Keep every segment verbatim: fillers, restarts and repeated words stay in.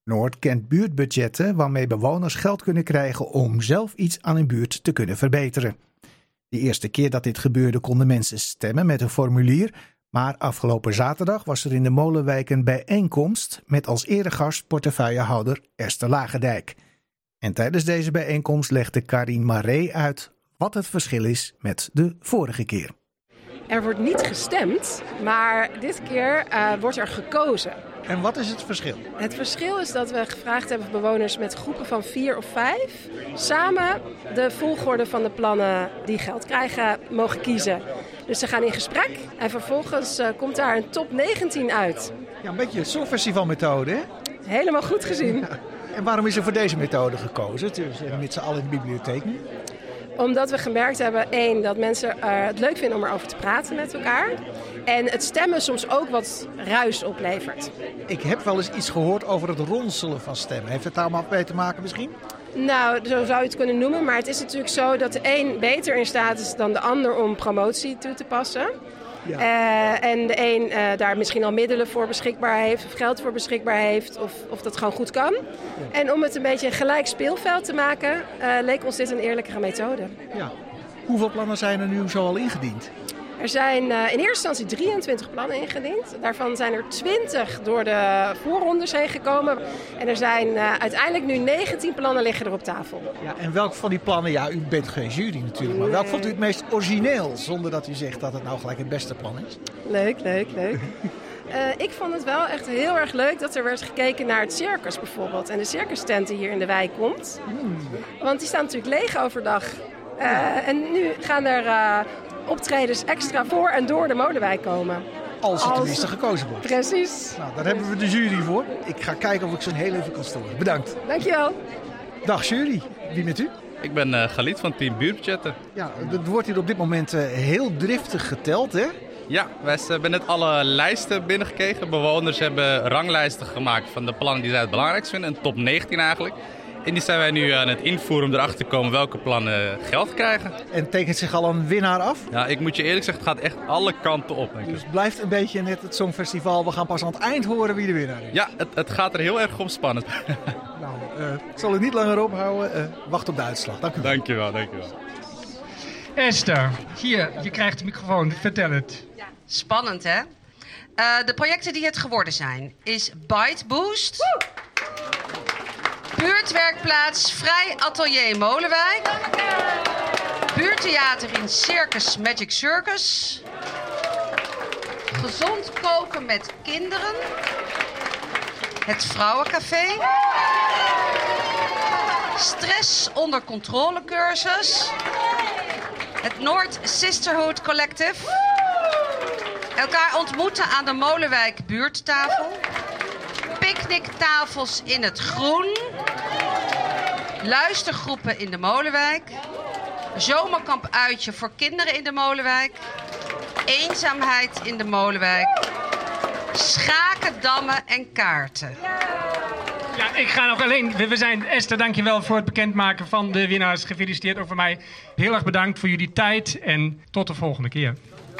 Noord kent buurtbudgetten waarmee bewoners geld kunnen krijgen om zelf iets aan hun buurt te kunnen verbeteren. De eerste keer dat dit gebeurde konden mensen stemmen met een formulier, maar afgelopen zaterdag was er in de Molenwijk een bijeenkomst met als eregast portefeuillehouder Esther Lagendijk. En tijdens deze bijeenkomst legde Karin Maré uit wat het verschil is met de vorige keer. Er wordt niet gestemd, maar dit keer uh, wordt er gekozen. En wat is het verschil? Het verschil is dat we gevraagd hebben voor bewoners met groepen van vier of vijf samen de volgorde van de plannen die geld krijgen mogen kiezen. Dus ze gaan in gesprek en vervolgens uh, komt daar een top negentien uit. Ja, een beetje een songfestivalmethode, hè? Helemaal goed gezien. Ja. En waarom is er voor deze methode gekozen? Dus met z'n allen in de bibliotheek nu? Omdat we gemerkt hebben, één, dat mensen uh, het leuk vinden om erover te praten met elkaar. En het stemmen soms ook wat ruis oplevert. Ik heb wel eens iets gehoord over het ronselen van stemmen. Heeft het daar maar mee te maken misschien? Nou, zo zou je het kunnen noemen. Maar het is natuurlijk zo dat de een beter in staat is dan de ander om promotie toe te passen. Ja. Uh, en de een uh, daar misschien al middelen voor beschikbaar heeft, of geld voor beschikbaar heeft, of, of dat gewoon goed kan. Ja. En om het een beetje een gelijk speelveld te maken, uh, leek ons dit een eerlijkere methode. Ja. Hoeveel plannen zijn er nu zo al ingediend? Er zijn uh, in eerste instantie drieëntwintig plannen ingediend. Daarvan zijn er twintig door de voorrondes heen gekomen. En er zijn uh, uiteindelijk nu negentien plannen liggen er op tafel. Ja, en welk van die plannen, ja, u bent geen jury natuurlijk, maar welk vond u het meest origineel, zonder dat u zegt dat het nou gelijk het beste plan is? Leuk, leuk, leuk. Uh, ik vond het wel echt heel erg leuk dat er werd gekeken naar het circus bijvoorbeeld. En de circustent die hier in de wijk komt. Mm. Want die staan natuurlijk leeg overdag. Uh, ja. En nu gaan er uh, optredens extra voor en door de Molenwijk komen. Als het tenminste gekozen wordt. Precies. Nou, daar hebben we de jury voor. Ik ga kijken of ik ze heel even kan storen. Bedankt. Dankjewel. Dag jury. Wie bent u? Ik ben uh, Galit van Team Buurtbudgetten. Ja, er wordt hier op dit moment uh, heel driftig geteld, hè? Ja, wij hebben net alle lijsten binnengekregen. Bewoners hebben ranglijsten gemaakt van de plannen die zij het belangrijkst vinden. Een top negentien eigenlijk. En die zijn wij nu aan het invoeren om erachter te komen welke plannen geld krijgen. En tekent zich al een winnaar af? Ja, ik moet je eerlijk zeggen, het gaat echt alle kanten op. Denk ik. Dus het blijft een beetje net het Songfestival. We gaan pas aan het eind horen wie de winnaar is. Ja, het, het gaat er heel erg om spannend. Nou, uh, ik zal het niet langer ophouden. Uh, wacht op de uitslag. Dank u wel. Dankjewel, dankjewel. Esther, hier, je krijgt de microfoon. Vertel het. Ja, spannend, hè? Uh, de projecten die het geworden zijn is Bite Boost... Woe! Buurtwerkplaats Vrij Atelier Molenwijk. Buurttheater in Circus Magic Circus. Gezond koken met kinderen. Het Vrouwencafé. Stress onder controle cursus. Het Noord Sisterhood Collective. Elkaar ontmoeten aan de Molenwijk buurttafel. Picknicktafels in het groen. Luistergroepen in de Molenwijk. Zomerkampuitje voor kinderen in de Molenwijk. Eenzaamheid in de Molenwijk. Schaken, dammen en kaarten. Ja, ik ga nog alleen... We zijn... Esther, dankjewel voor het bekendmaken van de winnaars. Gefeliciteerd ook voor mij. Heel erg bedankt voor jullie tijd en tot de volgende keer.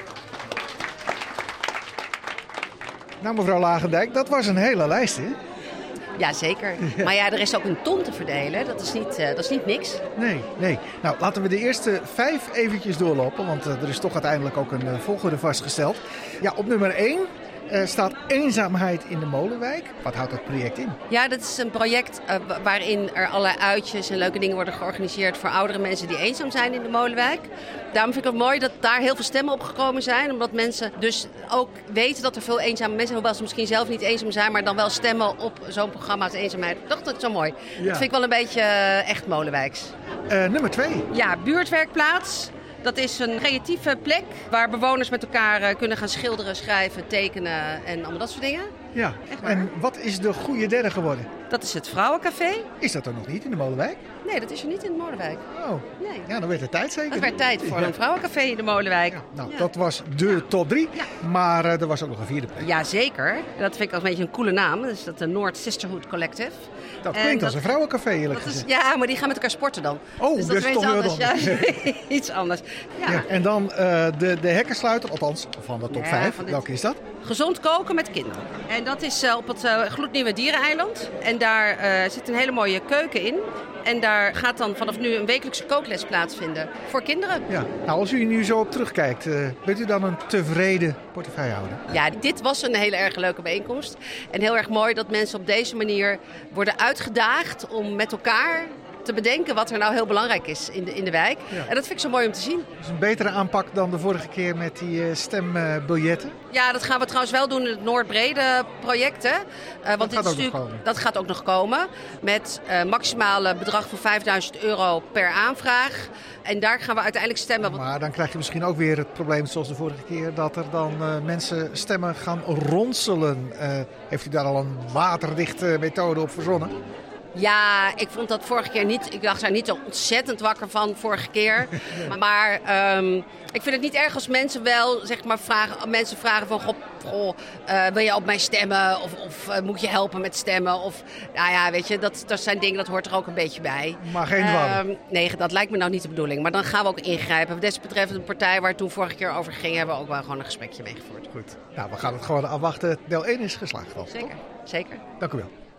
Nou, mevrouw Lagendijk, dat was een hele lijst, hè? Ja, zeker. Ja. Maar ja, er is ook een ton te verdelen. Dat is niet, uh, dat is niet niks. Nee, nee. Nou, laten we de eerste vijf eventjes doorlopen. Want uh, er is toch uiteindelijk ook een uh, volgorde vastgesteld. Ja, op nummer één uh, staat Eenzaamheid in de Molenwijk. Wat houdt dat project in? Ja, dat is een project uh, waarin er allerlei uitjes en leuke dingen worden georganiseerd voor oudere mensen die eenzaam zijn in de Molenwijk. Daarom vind ik het mooi dat daar heel veel stemmen op gekomen zijn. Omdat mensen dus ook weten dat er veel eenzame mensen, hoewel ze misschien zelf niet eenzaam zijn, maar dan wel stemmen op zo'n programma als eenzaamheid. Ik dacht dat is zo mooi. Ja. Dat vind ik wel een beetje uh, echt Molenwijks. Uh, nummer twee. Ja, buurtwerkplaats. Dat is een creatieve plek waar bewoners met elkaar uh, kunnen gaan schilderen, schrijven, tekenen en allemaal dat soort dingen. Ja, en wat is de goede derde geworden? Dat is het Vrouwencafé. Is dat er nog niet in de Molenwijk? Nee, dat is er niet in de Molenwijk. Oh, nee. Ja, dan werd het tijd zeker. Het werd tijd voor ja. een Vrouwencafé in de Molenwijk. Ja, nou, ja. dat was de top drie, ja. maar uh, er was ook nog een vierde plek. Jazeker, dat vind ik als een beetje een coole naam. Dat is dat de Noord Sisterhood Collective. Dat klinkt en als dat, een vrouwencafé eerlijk gezegd. Is, ja, maar die gaan met elkaar sporten dan. Oh, dus dat is toch anders. Ja, iets anders. Ja. Ja, en dan uh, de, de hekkensluiter, althans van de top ja, vijf. Welke is dat? Gezond koken met kinderen. En En dat is uh, op het uh, gloednieuwe diereneiland. En daar uh, zit een hele mooie keuken in. En daar gaat dan vanaf nu een wekelijkse kookles plaatsvinden voor kinderen. Ja. Nou, als u nu zo op terugkijkt, uh, bent u dan een tevreden portefeuillehouder? Ja, dit was een hele erg leuke bijeenkomst. En heel erg mooi dat mensen op deze manier worden uitgedaagd om met elkaar te bedenken wat er nou heel belangrijk is in de, in de wijk. Ja. En dat vind ik zo mooi om te zien. Dat is een betere aanpak dan de vorige keer met die uh, stembiljetten. Ja, dat gaan we trouwens wel doen in het Noordbrede project. Hè? Uh, want dat, dit gaat is ook nog komen. dat gaat ook nog komen. Met uh, maximale bedrag van vijfduizend euro per aanvraag. En daar gaan we uiteindelijk stemmen. Maar dan krijg je misschien ook weer het probleem zoals de vorige keer, dat er dan uh, mensen stemmen gaan ronselen. Uh, heeft u daar al een waterdichte methode op verzonnen? Ja, ik vond dat vorige keer niet. Ik dacht daar niet zo ontzettend wakker van vorige keer. Maar um, ik vind het niet erg als mensen wel, zeg maar, vragen, mensen vragen van, goh, goh uh, wil je op mij stemmen? Of, of uh, moet je helpen met stemmen? Of, nou ja, weet je, dat, dat zijn dingen, dat hoort er ook een beetje bij. Maar geen dwang. Um, nee, dat lijkt me nou niet de bedoeling. Maar dan gaan we ook ingrijpen. Desbetreffende de partij waar het toen vorige keer over ging, hebben we ook wel gewoon een gesprekje meegevoerd. Goed. Nou, we gaan het gewoon afwachten. Deel één is geslaagd. Al, zeker, toch? Zeker. Dank u wel.